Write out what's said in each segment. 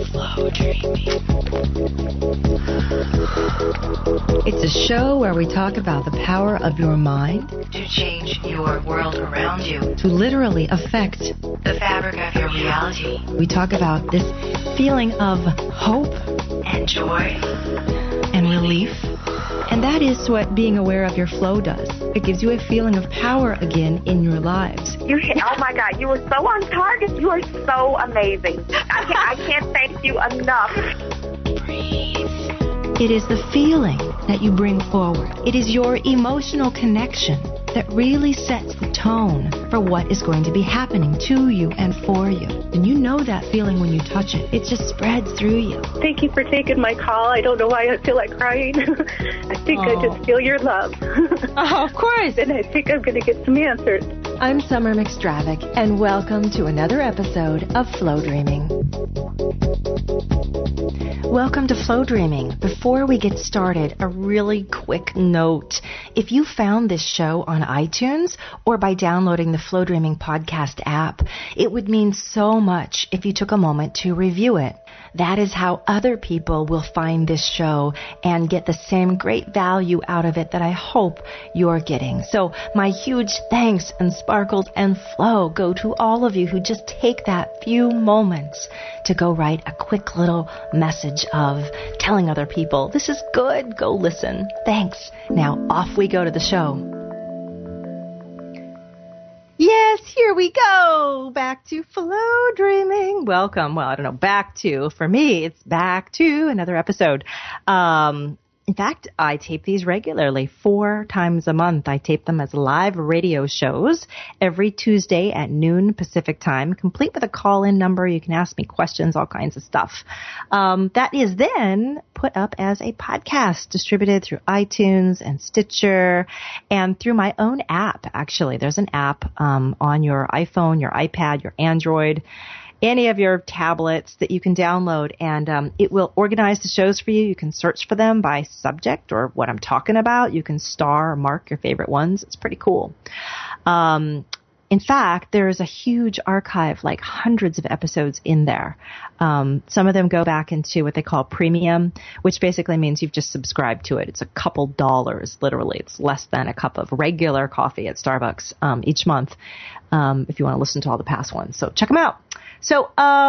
Flow Dreaming. It's a show where we talk about the power of your mind to change your world around you, to literally affect the fabric of your reality. We talk about this feeling of hope and joy and relief. And that is what being aware of your flow does. It gives you a feeling of power again in your lives. Oh my God, you were so on target. You are so amazing. I can't thank you enough. Breathe. It is the feeling that you bring forward. It is your emotional connection that really sets the tone for what is going to be happening to you and for you. And you know that feeling when you touch it. It just spreads through you. Thank you for taking my call. I don't know why I feel like crying. I think I just feel your love. Oh, of course. And I think I'm going to get some answers. I'm Summer McStravick, and welcome to another episode of Flow Dreaming. Welcome to Flow Dreaming. Before we get started, a really quick note. If you found this show on iTunes or by downloading the Flow Dreaming podcast app, it would mean so much if you took a moment to review it. That is how other people will find this show and get the same great value out of it that I hope you're getting. So my huge thanks and sparkles and flow go to all of you who just take that few moments to go write a quick little message of telling other people, this is good, go listen. Thanks. Now off we go to the show. Yes, here we go. Back to Flow Dreaming. Welcome. Well, I don't know, back to, for me, it's back to another episode. In fact, I tape these regularly 4 times a month. I tape them as live radio shows every Tuesday at noon Pacific time, complete with a call-in number. You can ask me questions, all kinds of stuff. That is then put up as a podcast distributed through iTunes and Stitcher and through my own app. Actually, there's an app on your iPhone, your iPad, your Android, any of your tablets that you can download, and it will organize the shows for you. You can search for them by subject or what I'm talking about. You can star or mark your favorite ones. It's pretty cool. In fact, there is a huge archive, like hundreds of episodes in there. Some of them go back into what they call premium, which basically means you've just subscribed to it. It's a couple dollars, literally. It's less than a cup of regular coffee at Starbucks each month if you want to listen to all the past ones. So check them out. So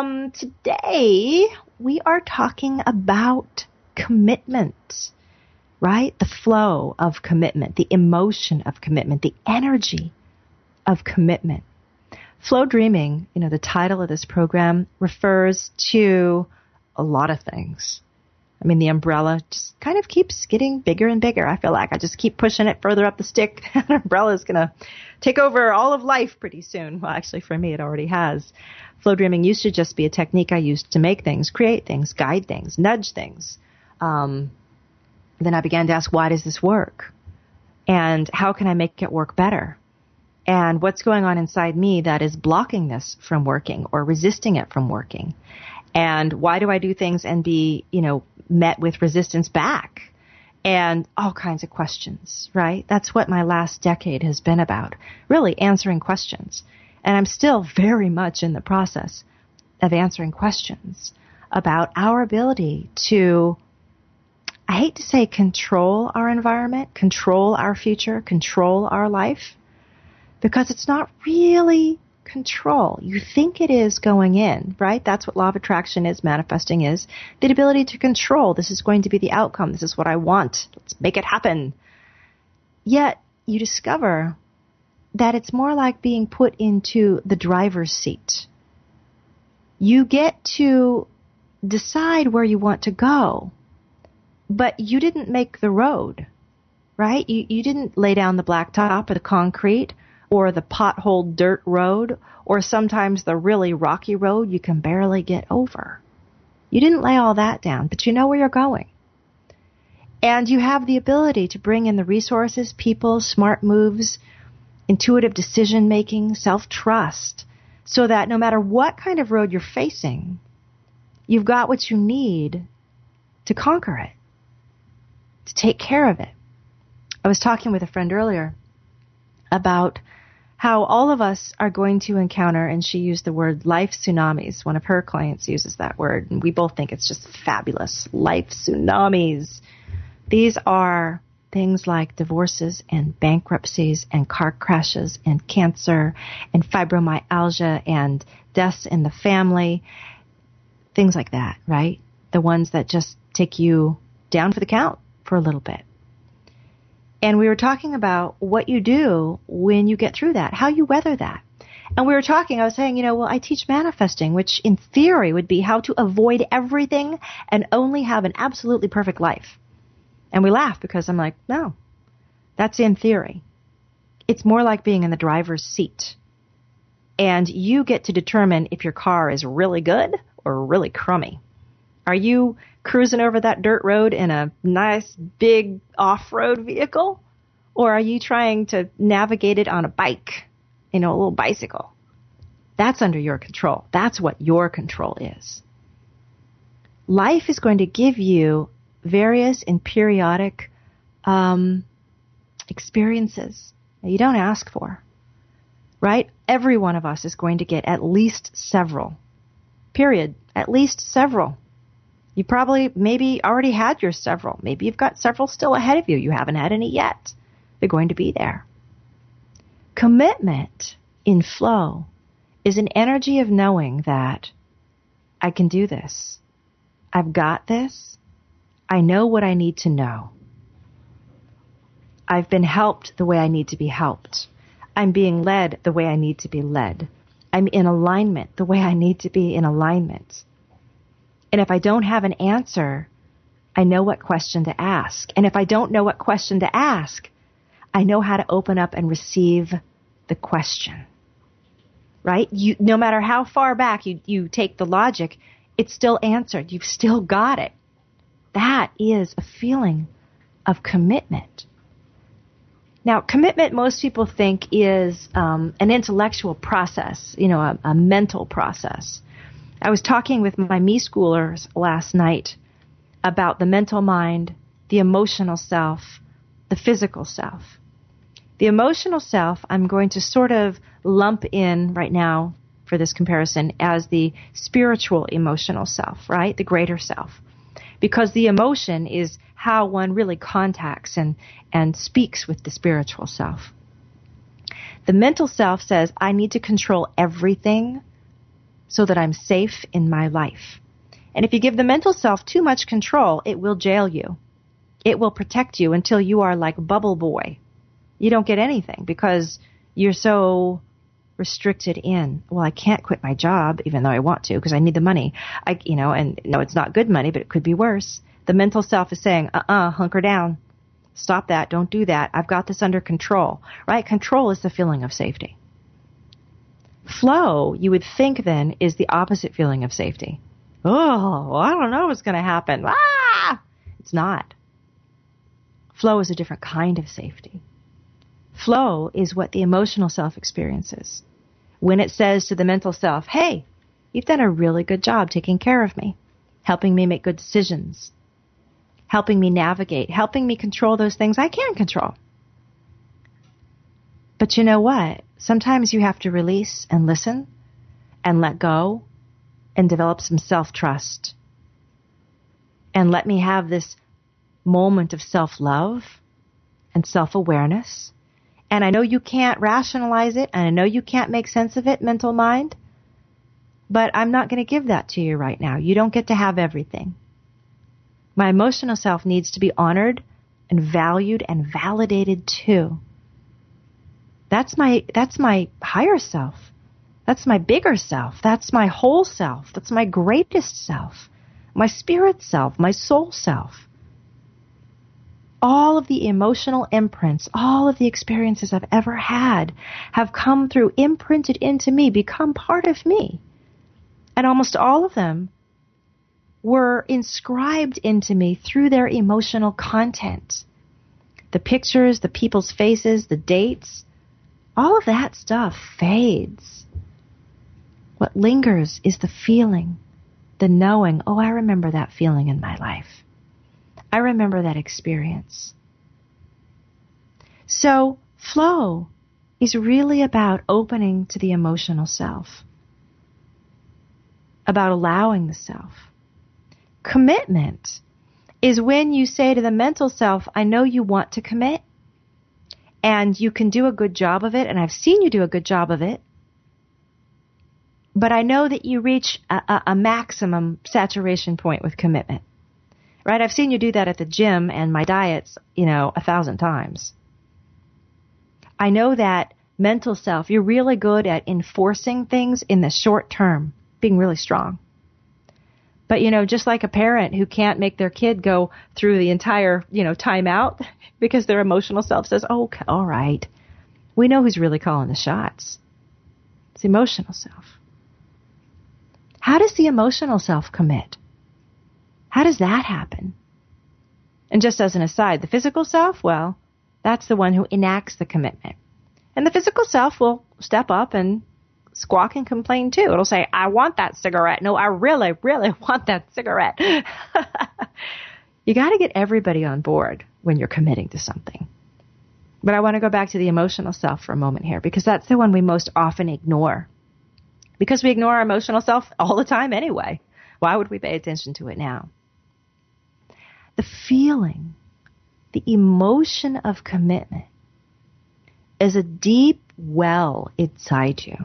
today we are talking about commitment, right? The flow of commitment, the emotion of commitment, the energy of commitment. Flow Dreaming, the title of this program refers to a lot of things. I mean, the umbrella just kind of keeps getting bigger and bigger. I feel like I just keep pushing it further up the stick. An umbrella is going to take over all of life pretty soon. Well, actually, for me, it already has. Flow Dreaming used to just be a technique I used to make things, create things, guide things, nudge things. Then I began to ask, why does this work? And how can I make it work better? And what's going on inside me that is blocking this from working or resisting it from working? And why do I do things and be, met with resistance back? And all kinds of questions, right? That's what my last decade has been about, really answering questions. And I'm still very much in the process of answering questions about our ability to, I hate to say control our environment, control our future, control our life, because it's not really control. You think it is going in, right? That's what law of attraction is, manifesting is, the ability to control. This is going to be the outcome. This is what I want. Let's make it happen. Yet you discover that it's more like being put into the driver's seat. You get to decide where you want to go, but you didn't make the road, right? You didn't lay down the blacktop or the concrete or the potholed dirt road, or sometimes the really rocky road you can barely get over. You didn't lay all that down, but you know where you're going. And you have the ability to bring in the resources, people, smart moves, intuitive decision-making, self-trust, so that no matter what kind of road you're facing, you've got what you need to conquer it, to take care of it. I was talking with a friend earlier about how all of us are going to encounter, and she used the word life tsunamis. One of her clients uses that word, and we both think it's just fabulous. Life tsunamis. These are things like divorces and bankruptcies and car crashes and cancer and fibromyalgia and deaths in the family. Things like that, right? The ones that just take you down for the count for a little bit. And we were talking about what you do when you get through that, how you weather that. And we were talking, I was saying, well, I teach manifesting, which in theory would be how to avoid everything and only have an absolutely perfect life. And we laugh because I'm like, no, that's in theory. It's more like being in the driver's seat. And you get to determine if your car is really good or really crummy. Are you cruising over that dirt road in a nice, big off-road vehicle? Or are you trying to navigate it on a bike, a little bicycle? That's under your control. That's what your control is. Life is going to give you various and periodic experiences that you don't ask for, right? Every one of us is going to get at least several, period, at least several. You probably maybe already had your several. Maybe you've got several still ahead of you. You haven't had any yet. They're going to be there. Commitment in flow is an energy of knowing that I can do this. I've got this. I know what I need to know. I've been helped the way I need to be helped. I'm being led the way I need to be led. I'm in alignment the way I need to be in alignment. And if I don't have an answer, I know what question to ask. And if I don't know what question to ask, I know how to open up and receive the question. Right? No matter how far back you take the logic, it's still answered. You've still got it. That is a feeling of commitment. Now, commitment, most people think is an intellectual process, a mental process. I was talking with my me schoolers last night about the mental mind, the emotional self, the physical self. The emotional self, I'm going to sort of lump in right now for this comparison as the spiritual emotional self, right? The greater self. Because the emotion is how one really contacts and speaks with the spiritual self. The mental self says, I need to control everything so that I'm safe in my life. And if you give the mental self too much control, it will jail you. It will protect you until you are like Bubble Boy. You don't get anything because you're so restricted in. Well, I can't quit my job even though I want to because I need the money. And no, it's not good money, but it could be worse. The mental self is saying, hunker down. Stop that. Don't do that. I've got this under control, right? Control is the feeling of safety. Flow, you would think then, is the opposite feeling of safety. Oh, I don't know what's going to happen. It's not. Flow is a different kind of safety. Flow is what the emotional self experiences. When it says to the mental self, hey, you've done a really good job taking care of me, helping me make good decisions, helping me navigate, helping me control those things I can control. But you know what? Sometimes you have to release and listen and let go and develop some self-trust. And let me have this moment of self-love and self-awareness. And I know you can't rationalize it, and I know you can't make sense of it, mental mind, but I'm not going to give that to you right now. You don't get to have everything. My emotional self needs to be honored and valued and validated too. That's my higher self. That's my bigger self. That's my whole self. That's my greatest self. My spirit self. My soul self. All of the emotional imprints, all of the experiences I've ever had have come through, imprinted into me, become part of me. And almost all of them were inscribed into me through their emotional content. The pictures, the people's faces, the dates, all of that stuff fades. What lingers is the feeling, the knowing, oh, I remember that feeling in my life. I remember that experience. So flow is really about opening to the emotional self, about allowing the self. Commitment is when you say to the mental self, I know you want to commit, and you can do a good job of it, and I've seen you do a good job of it, but I know that you reach a maximum saturation point with commitment. Right? I've seen you do that at the gym and my diets, 1,000 times. I know that mental self, you're really good at enforcing things in the short term, being really strong. But, just like a parent who can't make their kid go through the entire, timeout because their emotional self says, oh, all right. We know who's really calling the shots. It's the emotional self. How does the emotional self commit? How does that happen? And just as an aside, the physical self, well, that's the one who enacts the commitment. And the physical self will step up and squawk and complain too. It'll say, I want that cigarette. No, I really, really want that cigarette. You got to get everybody on board when you're committing to something. But I want to go back to the emotional self for a moment here, because that's the one we most often ignore. Because we ignore our emotional self all the time anyway. Why would we pay attention to it now? The feeling, the emotion of commitment is a deep well inside you.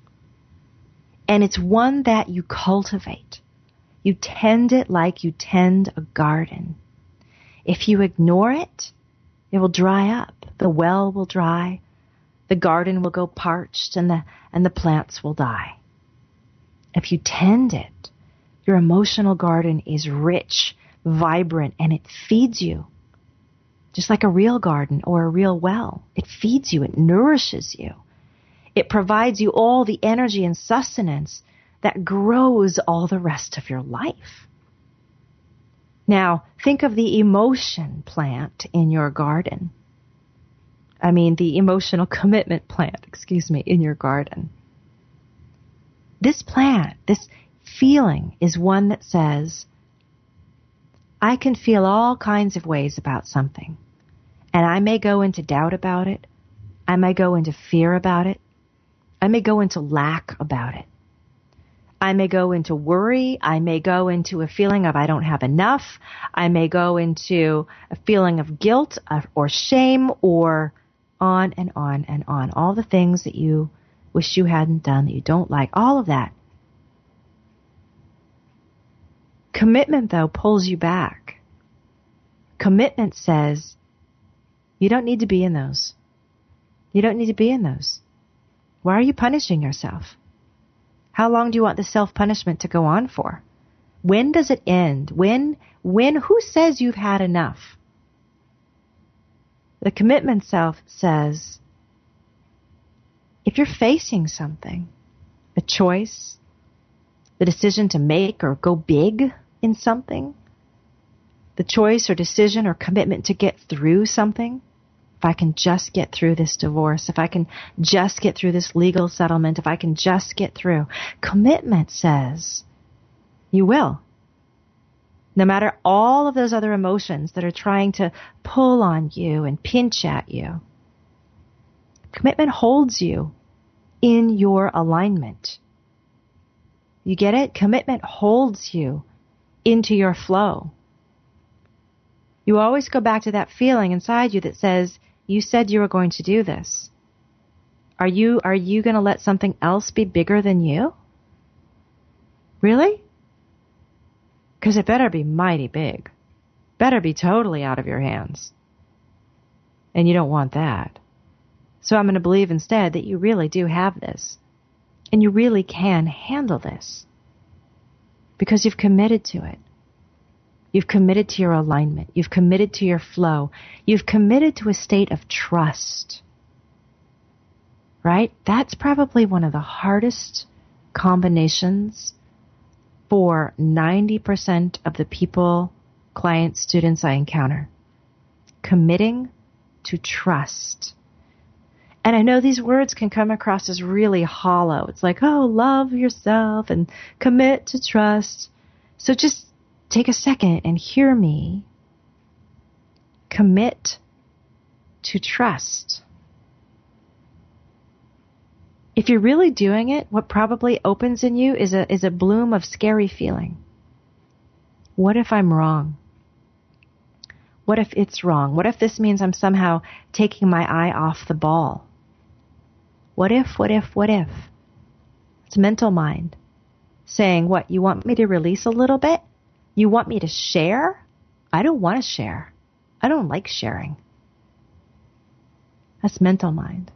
And it's one that you cultivate. You tend it like you tend a garden. If you ignore it, it will dry up. The well will dry. The garden will go parched and the plants will die. If you tend it, your emotional garden is rich, vibrant, and it feeds you. Just like a real garden or a real well. It feeds you. It nourishes you. It provides you all the energy and sustenance that grows all the rest of your life. Now, think of the emotion plant in your garden. The emotional commitment plant, in your garden. This plant, this feeling, is one that says, I can feel all kinds of ways about something. And I may go into doubt about it. I may go into fear about it. I may go into lack about it. I may go into worry. I may go into a feeling of I don't have enough. I may go into a feeling of guilt or shame, or on and on and on. All the things that you wish you hadn't done, that you don't like, all of that. Commitment, though, pulls you back. Commitment says, you don't need to be in those. You don't need to be in those. Why are you punishing yourself? How long do you want the self-punishment to go on for? When does it end? Who says you've had enough? The commitment self says, if you're facing something, a choice, the decision to make or go big in something, the choice or decision or commitment to get through something, if I can just get through this divorce, if I can just get through this legal settlement, if I can just get through. Commitment says you will. No matter all of those other emotions that are trying to pull on you and pinch at you. Commitment holds you in your alignment. You get it? Commitment holds you into your flow. You always go back to that feeling inside you that says, you said you were going to do this. Are you going to let something else be bigger than you? Really? Because it better be mighty big. Better be totally out of your hands. And you don't want that. So I'm going to believe instead that you really do have this. And you really can handle this. Because you've committed to it. You've committed to your alignment. You've committed to your flow. You've committed to a state of trust. Right? That's probably one of the hardest combinations for 90% of the people, clients, students I encounter. Committing to trust. And I know these words can come across as really hollow. It's like, oh, love yourself and commit to trust. So just take a second and hear me. Commit to trust. If you're really doing it, what probably opens in you is a bloom of scary feeling. What if I'm wrong? What if it's wrong? What if this means I'm somehow taking my eye off the ball? What if? It's mental mind saying, what, you want me to release a little bit? You want me to share? I don't want to share. I don't like sharing. That's mental mind.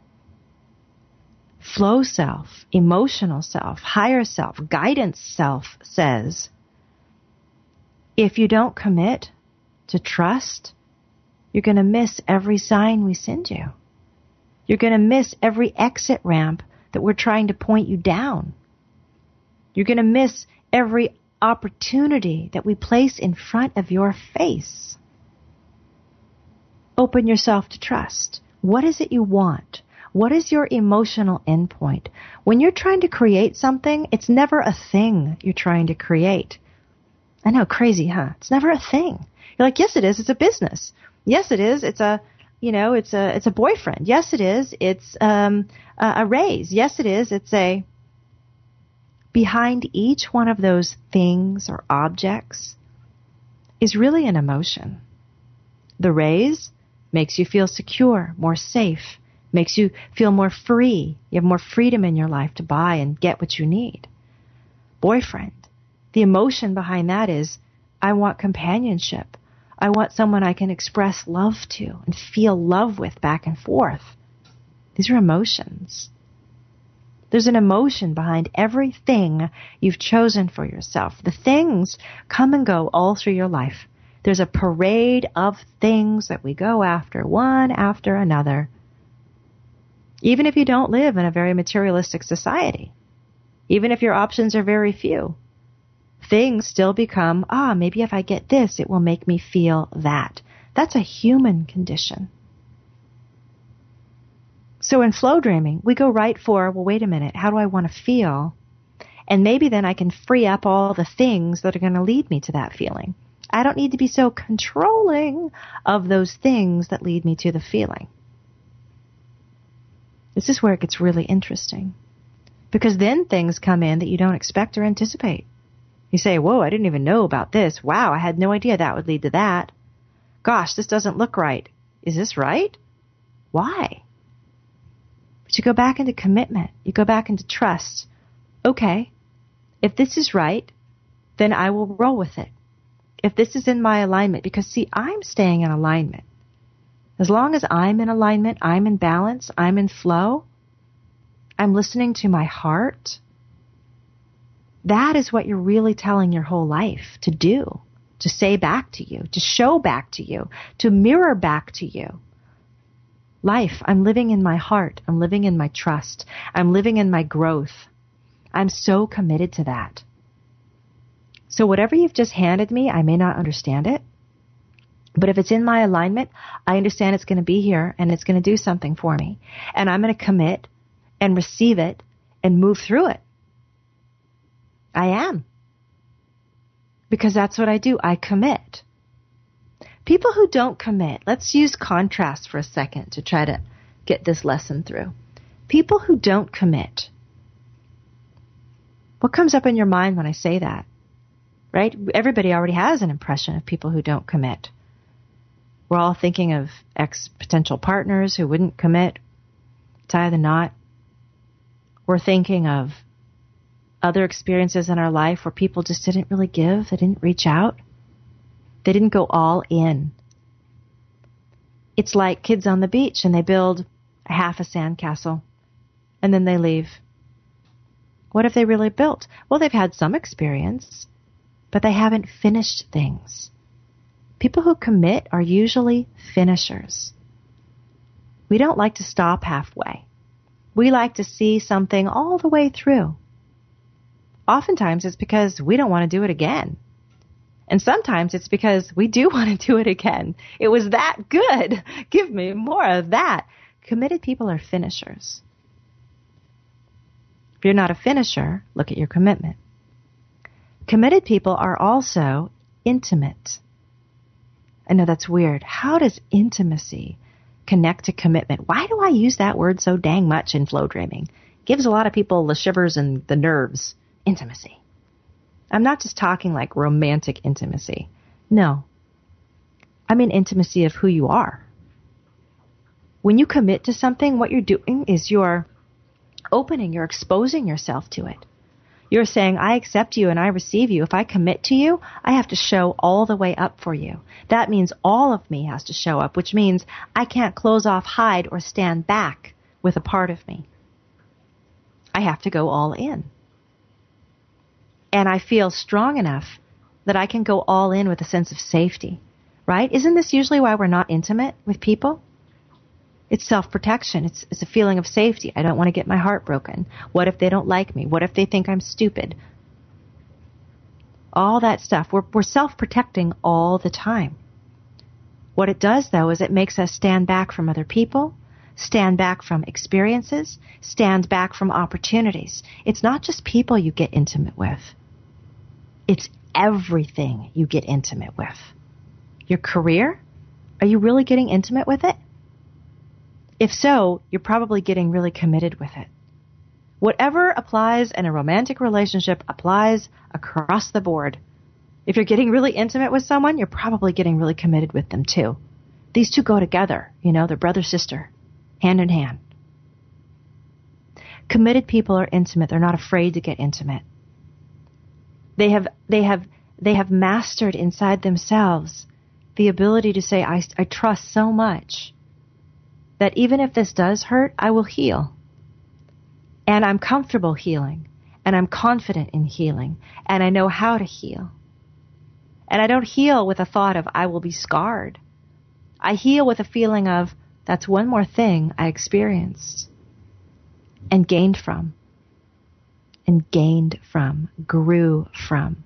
Flow self, emotional self, higher self, guidance self says, if you don't commit to trust, you're going to miss every sign we send you. You're going to miss every exit ramp that we're trying to point you down. You're going to miss every opportunity that we place in front of your face. Open yourself to trust. What is it you want? What is your emotional endpoint? When you're trying to create something, it's never a thing you're trying to create. I know, crazy, huh? It's never a thing. You're like, yes, it is. It's a business. Yes, it is. It's a, it's a boyfriend. Yes, it is. It's a raise. Yes, it is. It's a. Behind each one of those things or objects is really an emotion. The raise makes you feel secure, more safe, makes you feel more free. You have more freedom in your life to buy and get what you need. Boyfriend, the emotion behind that is, I want companionship. I want someone I can express love to and feel love with back and forth. These are emotions. There's an emotion behind everything you've chosen for yourself. The things come and go all through your life. There's a parade of things that we go after, one after another. Even if you don't live in a very materialistic society, even if your options are very few, things still become, maybe if I get this, it will make me feel that. That's a human condition. So in flow dreaming, we go right for, well, wait a minute, how do I want to feel? And maybe then I can free up all the things that are going to lead me to that feeling. I don't need to be so controlling of those things that lead me to the feeling. This is where it gets really interesting. Because then things come in that you don't expect or anticipate. You say, whoa, I didn't even know about this. Wow, I had no idea that would lead to that. Gosh, this doesn't look right. Is this right? Why? But you go back into commitment. You go back into trust. Okay, if this is right, then I will roll with it. If this is in my alignment, because see, I'm staying in alignment. As long as I'm in alignment, I'm in balance, I'm in flow, I'm listening to my heart, that is what you're really telling your whole life to do, to say back to you, to show back to you, to mirror back to you. Life, I'm living in my heart. I'm living in my trust. I'm living in my growth. I'm so committed to that. So whatever you've just handed me, I may not understand it. But if it's in my alignment, I understand it's going to be here and it's going to do something for me. And I'm going to commit and receive it and move through it. I am. Because that's what I do. I commit. People who don't commit, let's use contrast for a second to try to get this lesson through. People who don't commit. What comes up in your mind when I say that? Right? Everybody already has an impression of people who don't commit. We're all thinking of ex-potential partners who wouldn't commit, tie the knot. We're thinking of other experiences in our life where people just didn't really give, they didn't reach out. They didn't go all in. It's like kids on the beach and they build a half a sandcastle and then they leave. What have they really built? Well, they've had some experience, but they haven't finished things. People who commit are usually finishers. We don't like to stop halfway. We like to see something all the way through. Oftentimes it's because we don't want to do it again. And sometimes it's because we do want to do it again. It was that good. Give me more of that. Committed people are finishers. If you're not a finisher, look at your commitment. Committed people are also intimate. I know that's weird. How does intimacy connect to commitment? Why do I use that word so dang much in flow dreaming? gives a lot of people the shivers and the nerves. Intimacy. I'm not just talking like romantic intimacy. No. I mean intimacy of who you are. When you commit to something, what you're doing is you're opening, you're exposing yourself to it. You're saying, I accept you and I receive you. If I commit to you, I have to show all the way up for you. That means all of me has to show up, which means I can't close off, hide, or stand back with a part of me. I have to go all in. And I feel strong enough that I can go all in with a sense of safety, right? Isn't this usually why we're not intimate with people? It's self-protection. It's a feeling of safety. I don't want to get my heart broken. What if they don't like me? What if they think I'm stupid? All that stuff. We're self-protecting all the time. What it does, though, is it makes us stand back from other people, stand back from experiences, stand back from opportunities. It's not just people you get intimate with. It's everything you get intimate with. Your career? Are you really getting intimate with it? If so, you're probably getting really committed with it. Whatever applies in a romantic relationship applies across the board. If you're getting really intimate with someone, you're probably getting really committed with them too. These two go together, they're brother-sister, hand in hand. Committed people are intimate. They're not afraid to get intimate. They have mastered inside themselves the ability to say, I trust so much that even if this does hurt, I will heal. And I'm comfortable healing. And I'm confident in healing. And I know how to heal. And I don't heal with a thought of I will be scarred. I heal with a feeling of that's one more thing I experienced and gained from. And gained from, grew from.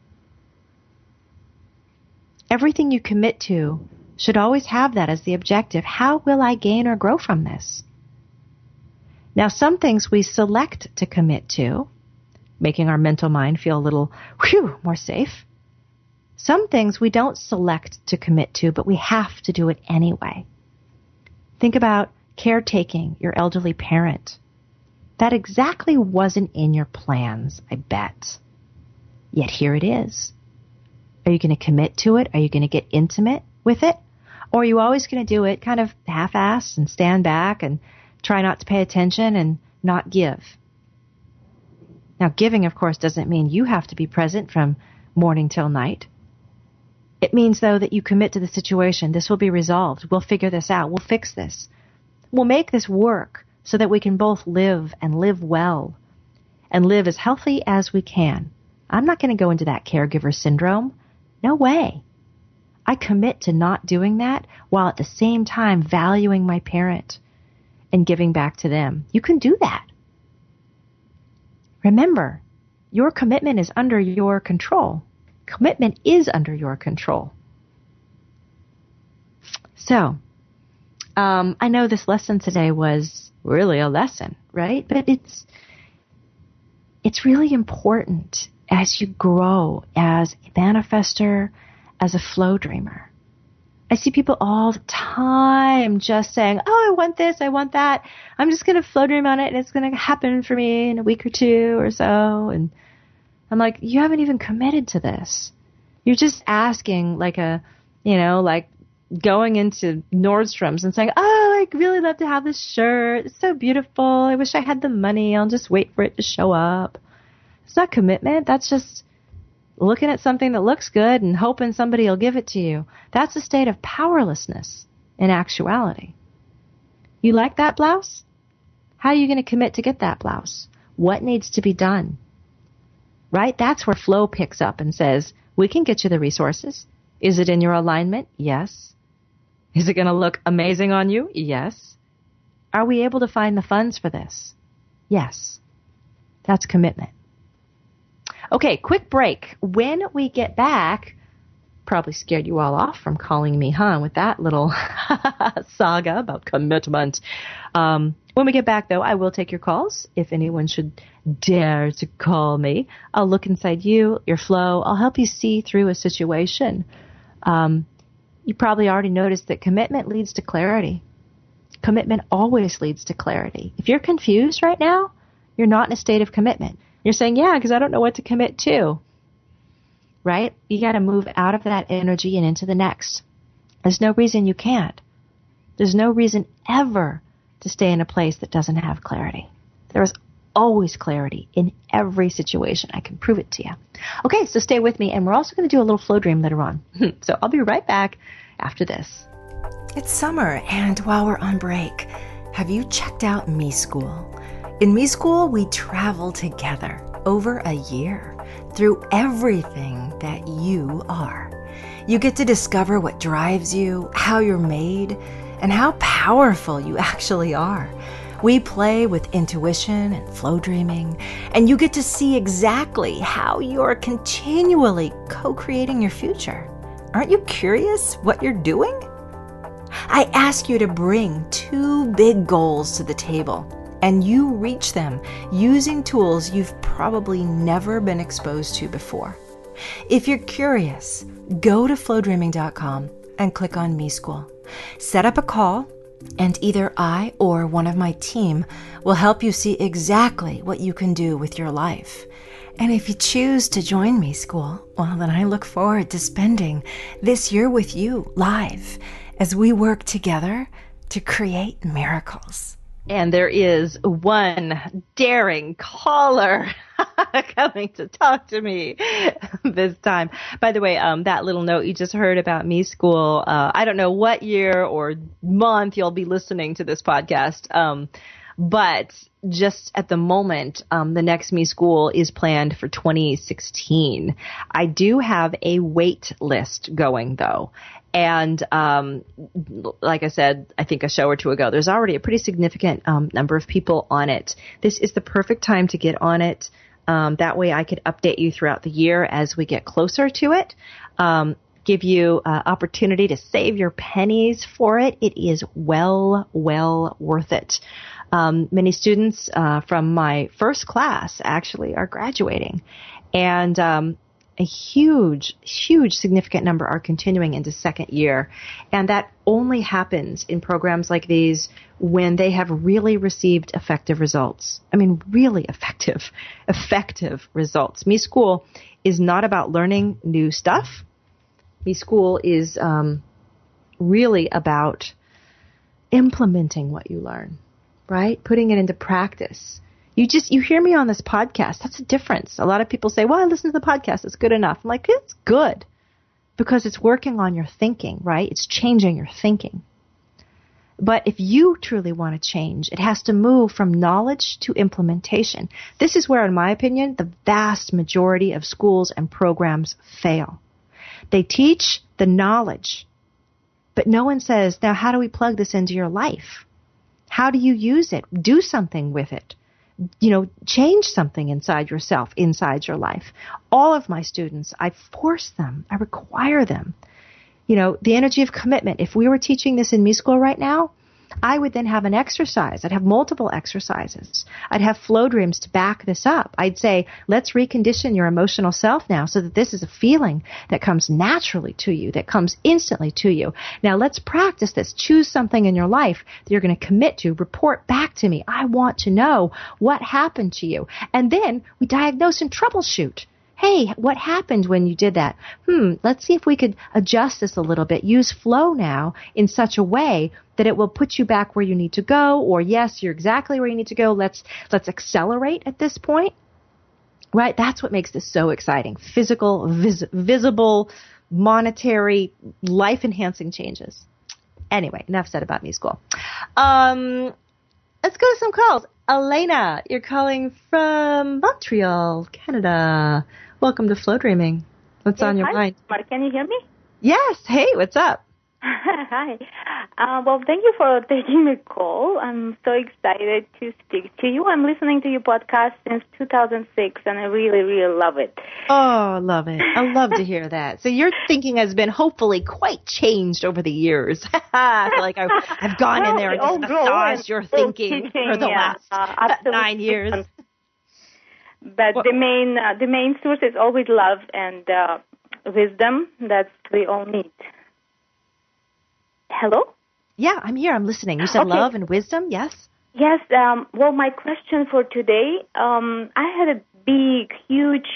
Everything you commit to should always have that as the objective. How will I gain or grow from this? Now, some things we select to commit to, making our mental mind feel a little, more safe. Some things we don't select to commit to, but we have to do it anyway. Think about caretaking your elderly parent. That exactly wasn't in your plans, I bet. Yet here it is. Are you going to commit to it? Are you going to get intimate with it? Or are you always going to do it kind of half-assed and stand back and try not to pay attention and not give? Now, giving, of course, doesn't mean you have to be present from morning till night. It means, though, that you commit to the situation. This will be resolved. We'll figure this out. We'll fix this. We'll make this work so that we can both live and live well and live as healthy as we can. I'm not going to go into that caregiver syndrome. No way. I commit to not doing that while at the same time valuing my parent and giving back to them. You can do that. Remember, your commitment is under your control. Commitment is under your control. So, I know this lesson today was really a lesson, right? But it's really important as you grow as a manifester, as a flow dreamer. I see people all the time just saying, I want this, I want that. I'm just going to flow dream on it and it's going to happen for me in a week or two or so. And I'm like, you haven't even committed to this. You're just asking like going into Nordstrom's and saying, I'd really love to have this shirt. It's so beautiful. I wish I had the money. I'll just wait for it to show up. It's not commitment. That's just looking at something that looks good and hoping somebody will give it to you. That's a state of powerlessness in actuality. You like that blouse? How are you going to commit to get that blouse? What needs to be done? Right? That's where flow picks up and says, we can get you the resources. Is it in your alignment? Yes. Is it going to look amazing on you? Yes. Are we able to find the funds for this? Yes. That's commitment. Okay, quick break. When we get back, probably scared you all off from calling me, with that little saga about commitment. When we get back, though, I will take your calls. If anyone should dare to call me, I'll look inside you, your flow. I'll help you see through a situation. You probably already noticed that commitment leads to clarity. Commitment always leads to clarity. If you're confused right now, You're not in a state of commitment. You're saying, yeah, because I don't know what to commit to. Right? You got to move out of that energy and into the next. There's no reason you can't. There's no reason ever to stay in a place that doesn't have clarity. There is always clarity in every situation. I can prove it to you. Okay, so stay with me, and we're also going to do a little flow dream later on. So I'll be right back after this. It's summer, and while we're on break, have you checked out Me School? In Me School, we travel together over a year through everything that you are. You get to discover what drives you, how you're made, and how powerful you actually are. We play with intuition and flow dreaming, and you get to see exactly how you're continually co-creating your future. Aren't you curious what you're doing? I ask you to bring 2 big goals to the table, and you reach them using tools you've probably never been exposed to before. If you're curious, go to flowdreaming.com and click on Me School. Set up a call, and either I or one of my team will help you see exactly what you can do with your life. And if you choose to join Me School, well, then I look forward to spending this year with you live as we work together to create miracles. And there is one daring caller coming to talk to me this time. By the way, that little note you just heard about Me School, I don't know what year or month you'll be listening to this podcast, but just at the moment, the next Me School is planned for 2016. I do have a wait list going, though. And like I said, I think a show or two ago, there's already a pretty significant number of people on it. This is the perfect time to get on it. That way I could update you throughout the year as we get closer to it. Give you opportunity to save your pennies for it. It is well worth it. Many students from my first class actually are graduating. And a huge significant number are continuing into second year. And that only happens in programs like these when they have really received effective results. I mean, really effective results. Me School is not about learning new stuff. Me School is really about implementing what you learn, right? Putting it into practice. You hear me on this podcast. That's a difference. A lot of people say, well, I listen to the podcast. It's good enough. I'm like, it's good because it's working on your thinking, right? It's changing your thinking. But if you truly want to change, it has to move from knowledge to implementation. This is where, in my opinion, the vast majority of schools and programs fail. They teach the knowledge, but no one says, now how do we plug this into your life? How do you use it? Do something with it. Change something inside yourself, inside your life. All of my students, I force them, I require them. The energy of commitment. If we were teaching this in Me School right now, I would then have an exercise. I'd have multiple exercises. I'd have flow dreams to back this up. I'd say, let's recondition your emotional self now so that this is a feeling that comes naturally to you, that comes instantly to you. Now let's practice this. Choose something in your life that you're going to commit to. Report back to me. I want to know what happened to you. And then we diagnose and troubleshoot. Hey, what happened when you did that? Let's see if we could adjust this a little bit. Use flow now in such a way that it will put you back where you need to go, or yes, you're exactly where you need to go. Let's accelerate at this point. Right? That's what makes this so exciting. Physical, visible, monetary, life-enhancing changes. Anyway, enough said about Me School. Let's go to some calls. Elena, you're calling from Montreal, Canada. Welcome to Flow Dreaming. What's on your mind? Can you hear me? Yes. Hey, what's up? Hi. Well, thank you for taking the call. I'm so excited to speak to you. I'm listening to your podcast since 2006, and I really, really love it. Oh, I love it. I love to hear that. So your thinking has been hopefully quite changed over the years. I feel like I've gone in there and just massaged your thinking for the last 9 years. But the main source is always love and wisdom. That's we all need. Hello? Yeah, I'm here. I'm listening. You said love and wisdom, yes? Yes. Well, my question for today, I had a huge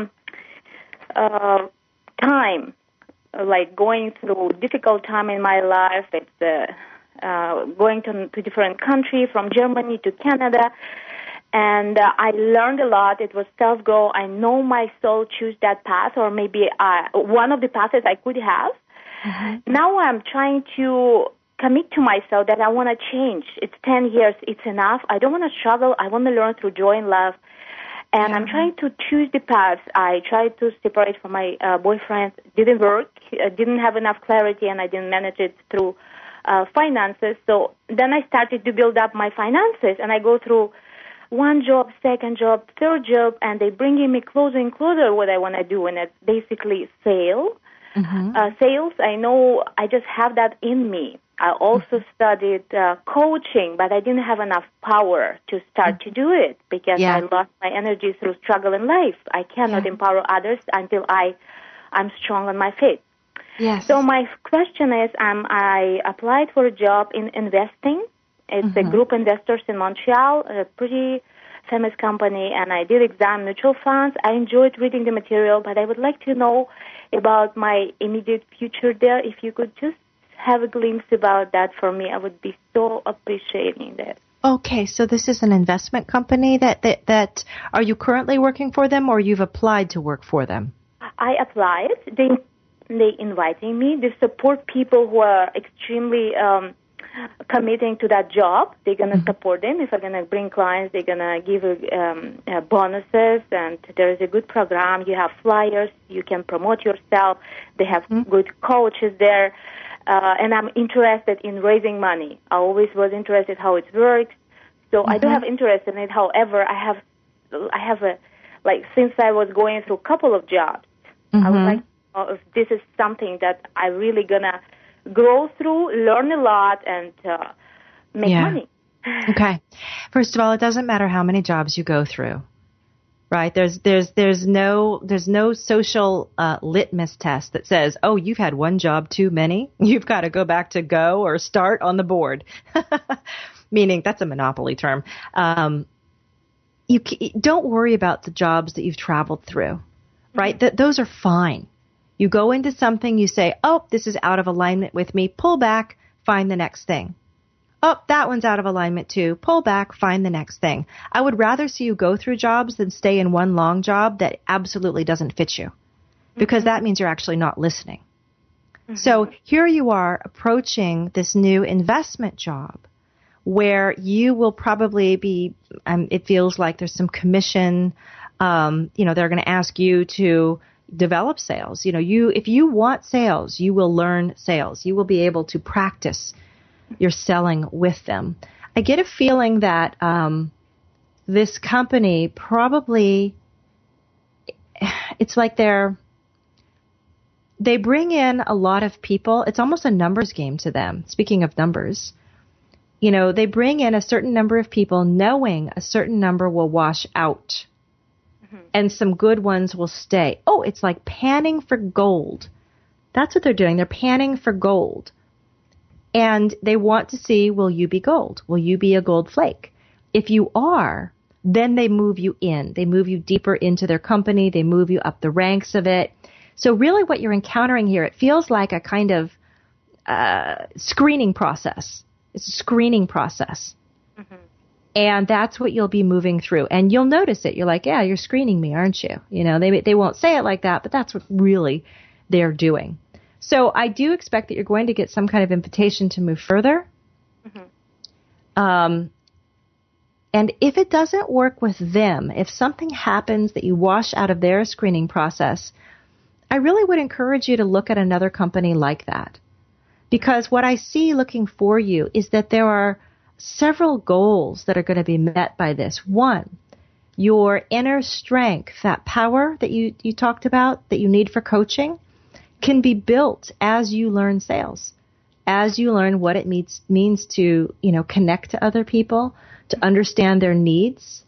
time, like going through difficult time in my life. It's going to different country, from Germany to Canada. And I learned a lot. It was self-growth. I know my soul chose that path, or maybe one of the paths I could have. Mm-hmm. Now I'm trying to commit to myself that I want to change. It's 10 years. It's enough. I don't want to struggle. I want to learn through joy and love. And I'm trying to choose the path. I tried to separate from my boyfriend. Didn't work. Didn't have enough clarity, and I didn't manage it through finances. So then I started to build up my finances, and I go through one job, second job, third job, and they bringing me closer and closer what I want to do, and it's basically sales. I know I just have that in me. I also studied coaching, but I didn't have enough power to start to do it because I lost my energy through struggle in life. I cannot empower others until I'm strong on my feet. Yes. So my question is, I applied for a job in investing. It's a group investors in Montreal, a pretty famous company, and I did exam mutual funds. I enjoyed reading the material, but I would like to know about my immediate future there. If you could just have a glimpse about that for me, I would be so appreciating that. Okay, so this is an investment company that are you currently working for them, or you've applied to work for them? I applied. They inviting me. They support people who are extremely committing to that job. They're going to support them. If I'm going to bring clients, they're going to give bonuses, and there is a good program. You have flyers. You can promote yourself. They have good coaches there. And I'm interested in raising money. I always was interested how it works. So I do have interest in it. However, I have a, like, since I was going through a couple of jobs, I would like to know if this is something that I really going to grow through, learn a lot, and make money. Okay. First of all, it doesn't matter how many jobs you go through, right? There's no social litmus test that says, oh, you've had one job too many. You've got to go back to go or start on the board. Meaning that's a monopoly term. You don't worry about the jobs that you've traveled through, right? Those are fine. You go into something, you say, oh, this is out of alignment with me. Pull back, find the next thing. Oh, that one's out of alignment too. Pull back, find the next thing. I would rather see you go through jobs than stay in one long job that absolutely doesn't fit you, because that means you're actually not listening. So here you are approaching this new investment job where you will probably be, it feels like there's some commission, they're going to ask you to develop sales. If you want sales, you will learn sales. You will be able to practice your selling with them. I get a feeling that this company probably, it's like they bring in a lot of people. It's almost a numbers game to them. Speaking of numbers, they bring in a certain number of people knowing a certain number will wash out. And some good ones will stay. Oh, it's like panning for gold. That's what they're doing. They're panning for gold. And they want to see, will you be gold? Will you be a gold flake? If you are, then they move you in. They move you deeper into their company. They move you up the ranks of it. So really what you're encountering here, it feels like a kind of screening process. It's a screening process. And that's what you'll be moving through. And you'll notice it. You're like, yeah, you're screening me, aren't you? They won't say it like that, but that's what really they're doing. So I do expect that you're going to get some kind of invitation to move further. And if it doesn't work with them, if something happens that you wash out of their screening process, I really would encourage you to look at another company like that. Because what I see looking for you is that there are several goals that are going to be met by this. One, your inner strength, that power that you talked about that you need for coaching, can be built as you learn sales, as you learn what it means to, connect to other people, to understand their needs.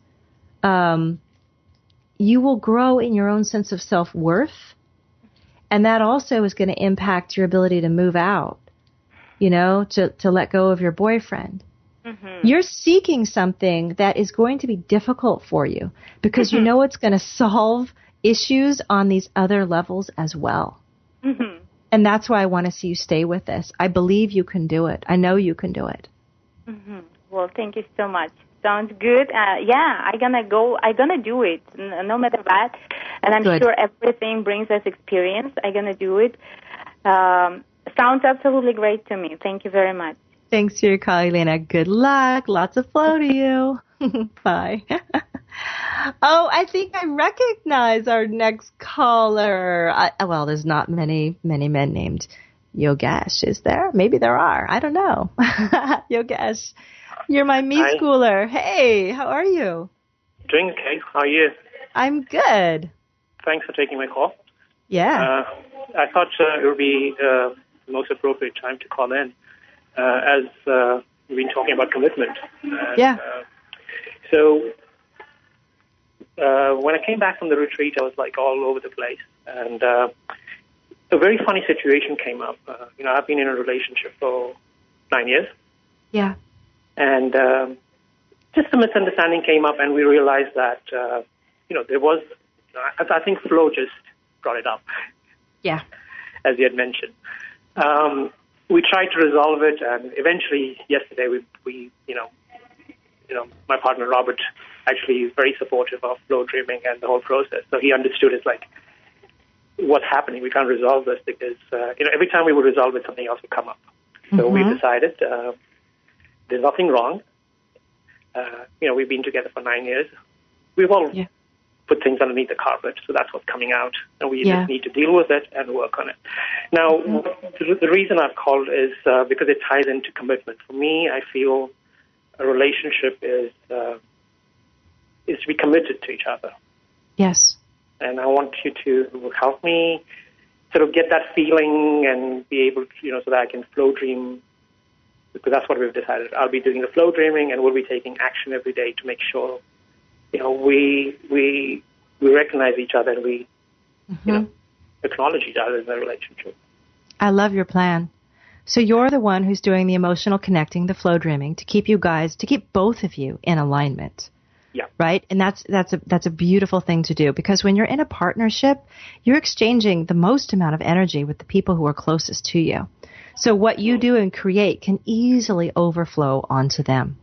You will grow in your own sense of self-worth. And that also is going to impact your ability to move out, to let go of your boyfriend. Mm-hmm. You're seeking something that is going to be difficult for you because you know it's going to solve issues on these other levels as well. Mm-hmm. And that's why I want to see you stay with this. I believe you can do it. I know you can do it. Mm-hmm. Well, thank you so much. Sounds good. I'm gonna do it no matter what. And I'm Good. sure everything brings us experience. I'm gonna do it. Sounds absolutely great to me. Thank you very much. Thanks for your call, Elena. Good luck. Lots of flow to you. Bye. Oh, I think I recognize our next caller. Well, there's not many men named Yogesh, is there? Maybe there are. I don't know. Yogesh, you're my Hi. schooler. Hey, how are you? Doing okay. How are you? I'm good. Thanks for taking my call. Yeah. I thought it would be the most appropriate time to call in as we've been talking about commitment. Yeah. So when I came back from the retreat, I was like all over the place. And a very funny situation came up. I've been in a relationship for 9 years. Yeah. And just a misunderstanding came up, and we realized that, there was, I think Flo just brought it up. Yeah. As you had mentioned. We tried to resolve it, and eventually yesterday we my partner Robert actually is very supportive of flow dreaming and the whole process. So he understood it's like, what's happening? We can't resolve this because, every time we would resolve it, something else would come up. So we decided there's nothing wrong. We've been together for 9 years. We've all put things underneath the carpet, so that's what's coming out, and we just need to deal with it and work on it. Now, the reason I've called is because it ties into commitment. For me, I feel a relationship is to be committed to each other. Yes. And I want you to help me sort of get that feeling and be able to, so that I can flow dream, because that's what we've decided. I'll be doing the flow dreaming, and we'll be taking action every day to make sure, we recognize each other and we, acknowledge each other in a relationship. I love your plan. So you're the one who's doing the emotional connecting, the flow dreaming, to keep both of you in alignment. Yeah. Right? And that's a beautiful thing to do, because when you're in a partnership, you're exchanging the most amount of energy with the people who are closest to you. So what you do and create can easily overflow onto them.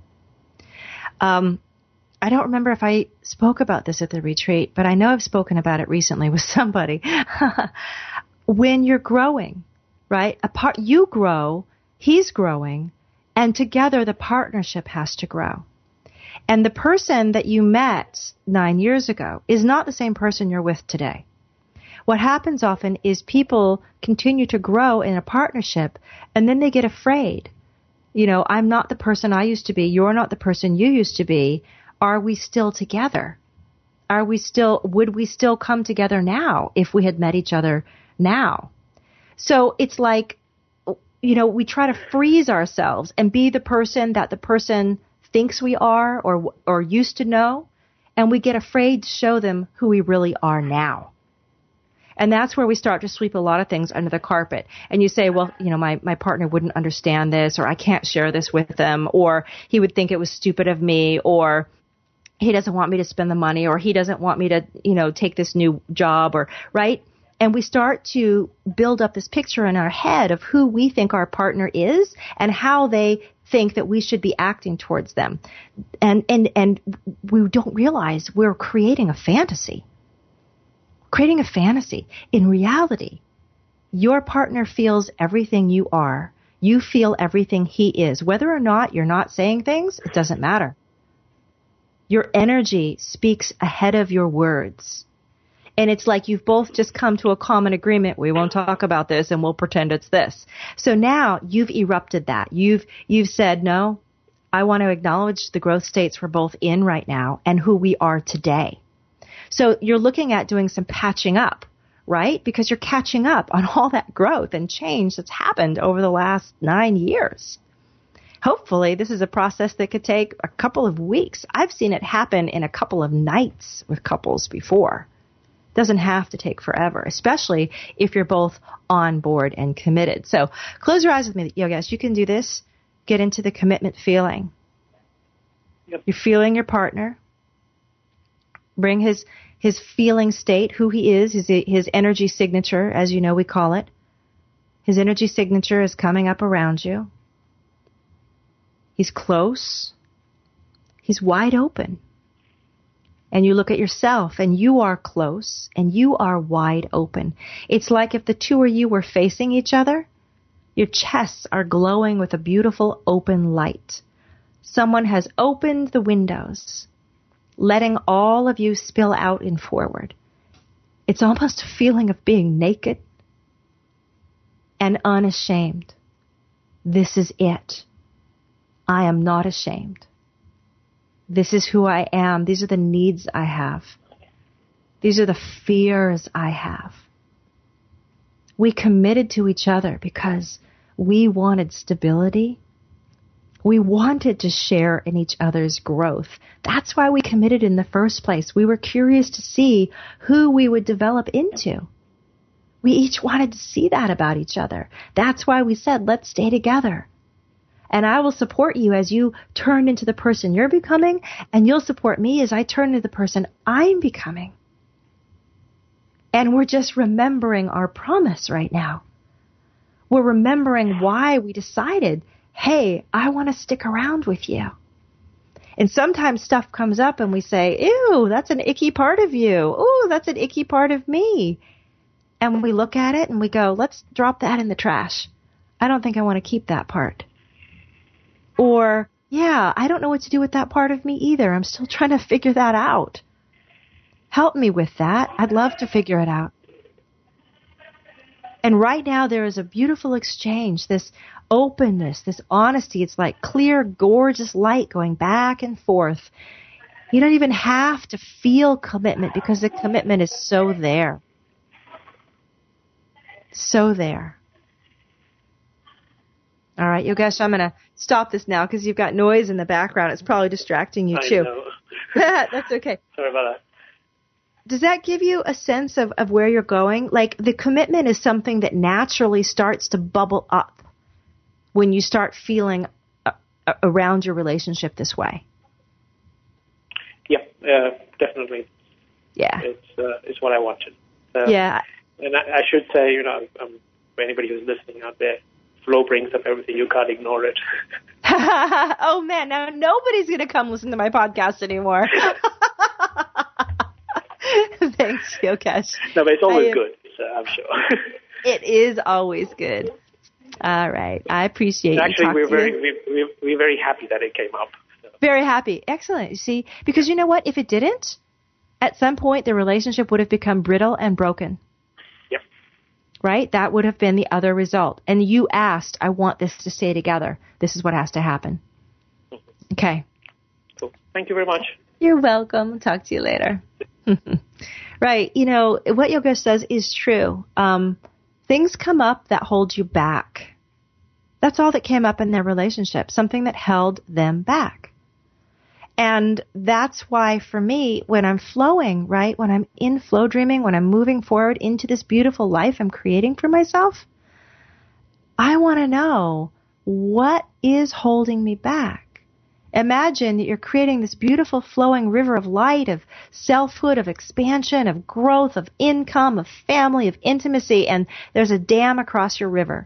I don't remember if I spoke about this at the retreat, but I know I've spoken about it recently with somebody. When you're growing, right? You grow, he's growing, and together the partnership has to grow. And the person that you met 9 years ago is not the same person you're with today. What happens often is people continue to grow in a partnership, and then they get afraid. I'm not the person I used to be. You're not the person you used to be. Are we still together? Would we still come together now if we had met each other now? So it's like, we try to freeze ourselves and be the person that the person thinks we are or used to know, and we get afraid to show them who we really are now. And that's where we start to sweep a lot of things under the carpet. And you say, well, my partner wouldn't understand this, or I can't share this with them, or he would think it was stupid of me, or he doesn't want me to spend the money, or he doesn't want me to, take this new job, or right. And we start to build up this picture in our head of who we think our partner is and how they think that we should be acting towards them. And we don't realize we're creating a fantasy. In reality, your partner feels everything you are. You feel everything he is. Whether or not you're not saying things, it doesn't matter. Your energy speaks ahead of your words. And it's like you've both just come to a common agreement. We won't talk about this, and we'll pretend it's this. So now you've erupted that. You've said, no, I want to acknowledge the growth states we're both in right now and who we are today. So you're looking at doing some patching up, right? Because you're catching up on all that growth and change that's happened over the last 9 years. Hopefully, this is a process that could take a couple of weeks. I've seen it happen in a couple of nights with couples before. It doesn't have to take forever, especially if you're both on board and committed. So close your eyes with me, Yogesh. You can do this. Get into the commitment feeling. Yep. You're feeling your partner. Bring his feeling state, who he is, his energy signature, as you know we call it. His energy signature is coming up around you. He's close. He's wide open. And you look at yourself and you are close and you are wide open. It's like if the two of you were facing each other, your chests are glowing with a beautiful open light. Someone has opened the windows, letting all of you spill out and forward. It's almost a feeling of being naked and unashamed. This is it. I am not ashamed. This is who I am. These are the needs I have. These are the fears I have. We committed to each other because we wanted stability. We wanted to share in each other's growth. That's why we committed in the first place. We were curious to see who we would develop into. We each wanted to see that about each other. That's why we said, let's stay together. And I will support you as you turn into the person you're becoming, and you'll support me as I turn into the person I'm becoming. And we're just remembering our promise right now. We're remembering why we decided, hey, I want to stick around with you. And sometimes stuff comes up and we say, ew, that's an icky part of you. Ooh, that's an icky part of me. And we look at it and we go, let's drop that in the trash. I don't think I want to keep that part. Or, yeah, I don't know what to do with that part of me either. I'm still trying to figure that out. Help me with that. I'd love to figure it out. And right now there is a beautiful exchange, this openness, this honesty. It's like clear, gorgeous light going back and forth. You don't even have to feel commitment because the commitment is so there. So there. All right, Yogesh, I'm going to stop this now because you've got noise in the background. It's probably distracting you too. I know. That's okay. Sorry about that. Does that give you a sense of where you're going? Like the commitment is something that naturally starts to bubble up when you start feeling around your relationship this way. Yeah, definitely. Yeah. It's what I wanted. Yeah. And I should say, for anybody who's listening out there, flow brings up everything. You can't ignore it. Oh, man. Now nobody's going to come listen to my podcast anymore. Thanks, Yogesh. No, but it's always good, I'm sure. It is always good. All right. I appreciate it. Actually, we're very happy that it came up. So. Very happy. Excellent. You see, because you know what? If it didn't, at some point the relationship would have become brittle and broken. Yep. Right? That would have been the other result. And you asked, I want this to stay together. This is what has to happen. Okay. Cool. Thank you very much. You're welcome. Talk to you later. Right. What Yogesh says is true. Things come up that hold you back. That's all that came up in their relationship, something that held them back. And that's why for me, when I'm flowing, right, when I'm in flow dreaming, when I'm moving forward into this beautiful life I'm creating for myself, I want to know what is holding me back. Imagine that you're creating this beautiful flowing river of light, of selfhood, of expansion, of growth, of income, of family, of intimacy, and there's a dam across your river.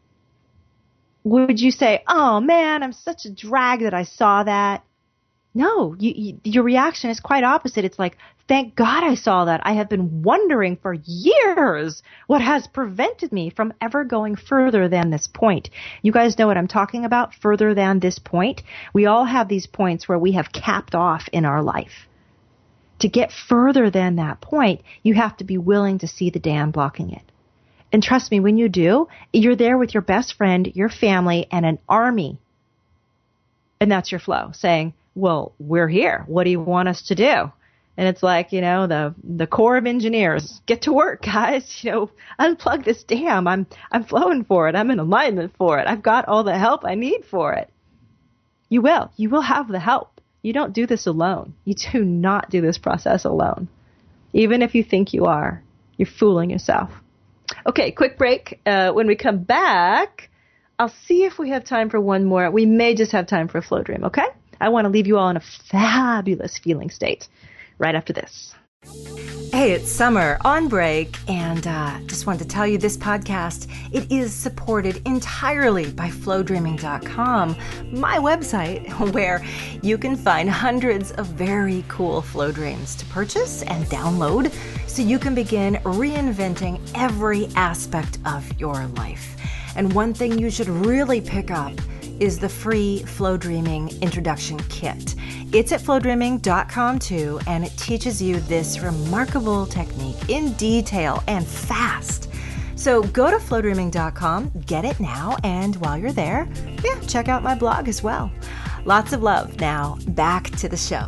Would you say, oh man, I'm such a drag that I saw that? No, your reaction is quite opposite. It's like, thank God I saw that. I have been wondering for years what has prevented me from ever going further than this point. You guys know what I'm talking about, further than this point. We all have these points where we have capped off in our life. To get further than that point, you have to be willing to see the dam blocking it. And trust me, when you do, you're there with your best friend, your family, and an army. And that's your flow, saying, well, we're here. What do you want us to do? And it's like, the Corps of Engineers, get to work, guys. Unplug this dam. I'm flowing for it. I'm in alignment for it. I've got all the help I need for it. You will have the help. You don't do this alone. You do not do this process alone. Even if you think you are, you're fooling yourself. Okay, quick break. When we come back, I'll see if we have time for one more. We may just have time for a flow dream, okay? I want to leave you all in a fabulous feeling state right after this. Hey, it's Summer on break, and just wanted to tell you this podcast, it is supported entirely by FlowDreaming.com, my website, where you can find hundreds of very cool flow dreams to purchase and download so you can begin reinventing every aspect of your life. And one thing you should really pick up is the free Flow Dreaming Introduction Kit. It's at flowdreaming.com too, and it teaches you this remarkable technique in detail and fast. So go to flowdreaming.com, get it now, and while you're there, check out my blog as well. Lots of love. Now, back to the show.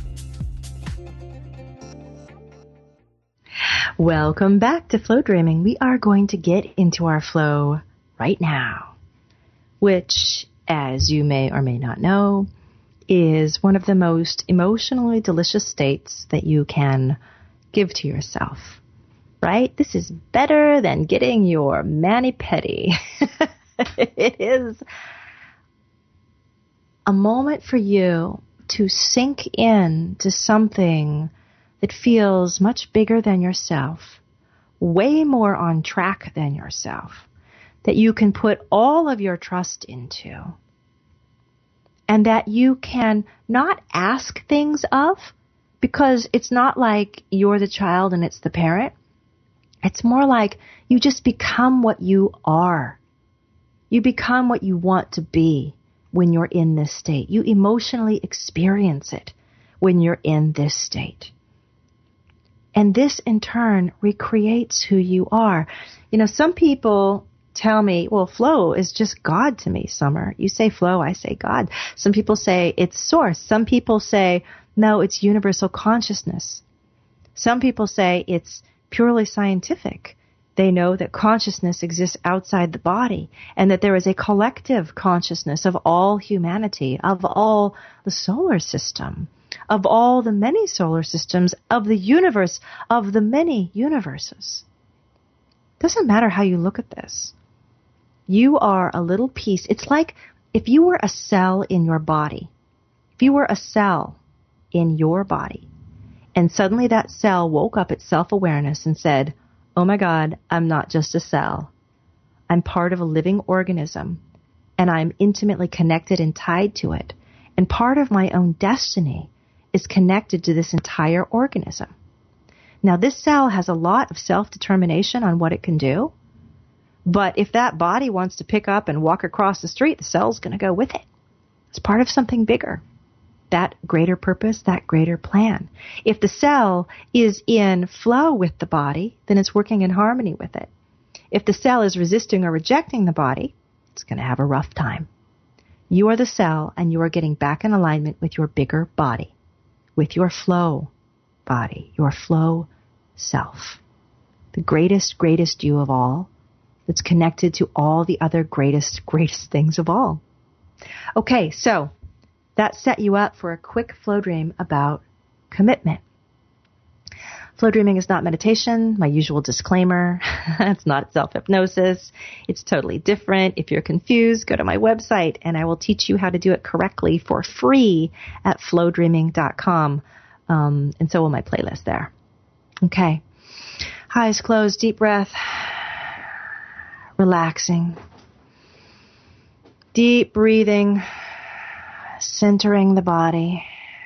Welcome back to Flow Dreaming. We are going to get into our flow right now, which, as you may or may not know, is one of the most emotionally delicious states that you can give to yourself, right? This is better than getting your mani-pedi. It is a moment for you to sink in to something that feels much bigger than yourself, way more on track than yourself, that you can put all of your trust into, and that you can not ask things of, because it's not like you're the child and it's the parent. It's more like you just become what you are. You become what you want to be when you're in this state. You emotionally experience it when you're in this state. And this, in turn, recreates who you are. You know, some people tell me, well, flow is just God to me, Summer. You say flow, I say God. Some people say it's source. Some people say, no, it's universal consciousness. Some people say it's purely scientific. They know that consciousness exists outside the body and that there is a collective consciousness of all humanity, of all the solar system, of all the many solar systems, of the universe, of the many universes. Doesn't matter how you look at this. You are a little piece. It's like if you were a cell in your body. If you were a cell in your body, and suddenly that cell woke up its self-awareness and said, oh my God, I'm not just a cell. I'm part of a living organism, and I'm intimately connected and tied to it. And part of my own destiny is connected to this entire organism. Now, this cell has a lot of self-determination on what it can do. But if that body wants to pick up and walk across the street, the cell's going to go with it. It's part of something bigger, that greater purpose, that greater plan. If the cell is in flow with the body, then it's working in harmony with it. If the cell is resisting or rejecting the body, it's going to have a rough time. You are the cell, and you are getting back in alignment with your bigger body, with your flow body, your flow self, the greatest you of all, that's connected to all the other greatest things of all. Okay, so that set you up for a quick flow dream about commitment. Flow dreaming is not meditation, my usual disclaimer. It's not self-hypnosis. It's totally different. If you're confused, go to my website and I will teach you how to do it correctly for free at flowdreaming.com. And so will my playlist there. Okay. Eyes closed, deep breath. Relaxing. Deep breathing. Centering the body.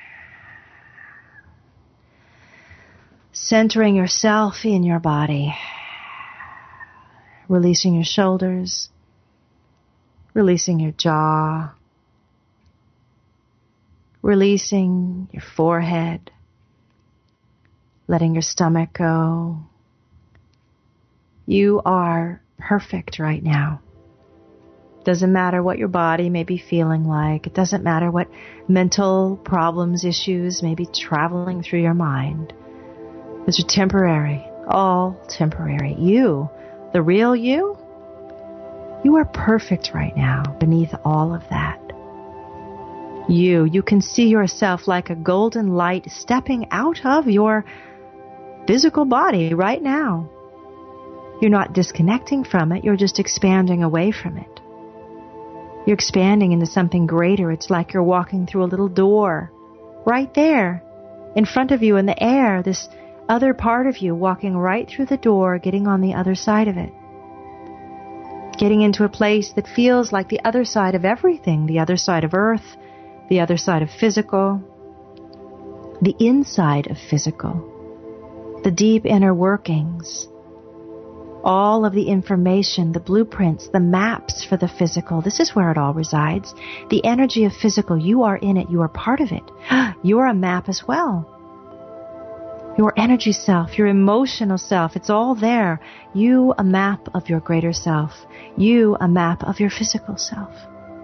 Centering yourself in your body. Releasing your shoulders. Releasing your jaw. Releasing your forehead. Letting your stomach go. You are perfect right now. Doesn't matter what your body may be feeling like. It doesn't matter what mental problems, issues may be traveling through your mind. Those are temporary, all temporary. You, the real you are perfect right now beneath all of that. You can see yourself like a golden light stepping out of your physical body right now. You're not disconnecting from it. You're just expanding away from it. You're expanding into something greater. It's like you're walking through a little door. Right there, in front of you in the air, this other part of you walking right through the door, getting on the other side of it. Getting into a place that feels like the other side of everything, the other side of earth, the other side of physical, the inside of physical, the deep inner workings, all of the information, the blueprints, the maps for the physical. This is where it all resides. The energy of physical, you are in it, you are part of it. You are a map as well. Your energy self, your emotional self, it's all there. You, a map of your greater self. You, a map of your physical self.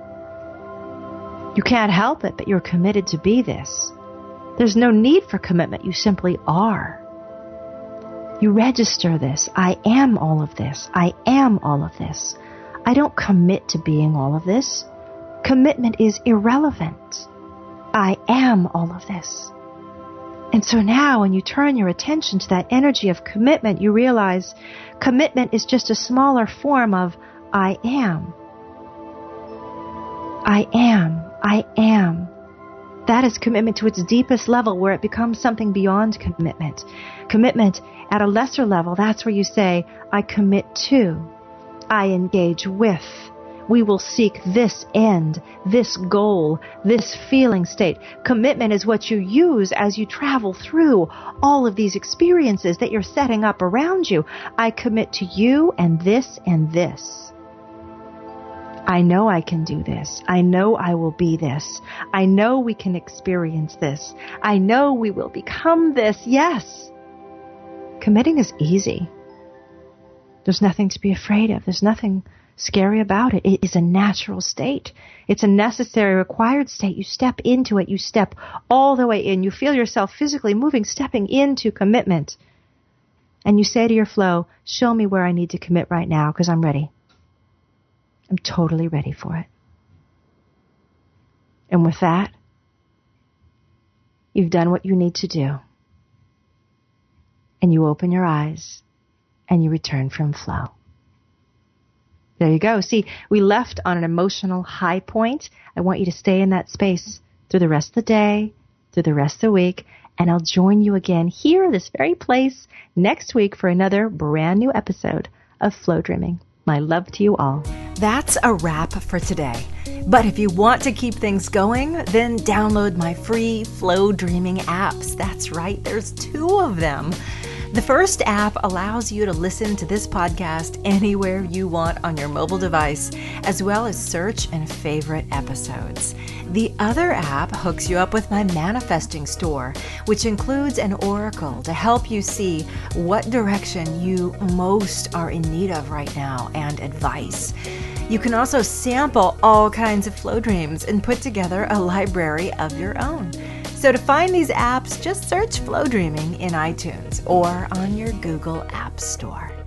You can't help it, but you're committed to be this. There's no need for commitment. You simply are. You register this. I am all of this. I am all of this. I don't commit to being all of this. Commitment is irrelevant. I am all of this. And so now when you turn your attention to that energy of commitment, you realize commitment is just a smaller form of I am. I am. I am. That is commitment to its deepest level, where it becomes something beyond commitment. Commitment at a lesser level, that's where you say, I commit to, I engage with. We will seek this end, this goal, this feeling state. Commitment is what you use as you travel through all of these experiences that you're setting up around you. I commit to you and this and this. I know I can do this. I know I will be this. I know we can experience this. I know we will become this. Yes. Committing is easy. There's nothing to be afraid of. There's nothing scary about it. It is a natural state. It's a necessary, required state. You step into it. You step all the way in. You feel yourself physically moving, stepping into commitment. And you say to your flow, show me where I need to commit right now because I'm ready. I'm totally ready for it. And with that, you've done what you need to do. And you open your eyes and you return from flow. There you go. See, we left on an emotional high point. I want you to stay in that space through the rest of the day, through the rest of the week, and I'll join you again here, this very place, next week for another brand new episode of Flow Dreaming. My love to you all. That's a wrap for today. But if you want to keep things going, then download my free Flow Dreaming apps. That's right, there's 2 of them. The first app allows you to listen to this podcast anywhere you want on your mobile device, as well as search and favorite episodes. The other app hooks you up with my manifesting store, which includes an oracle to help you see what direction you most are in need of right now and advice. You can also sample all kinds of flow dreams and put together a library of your own. So to find these apps, just search Flow Dreaming in iTunes or on your Google App Store.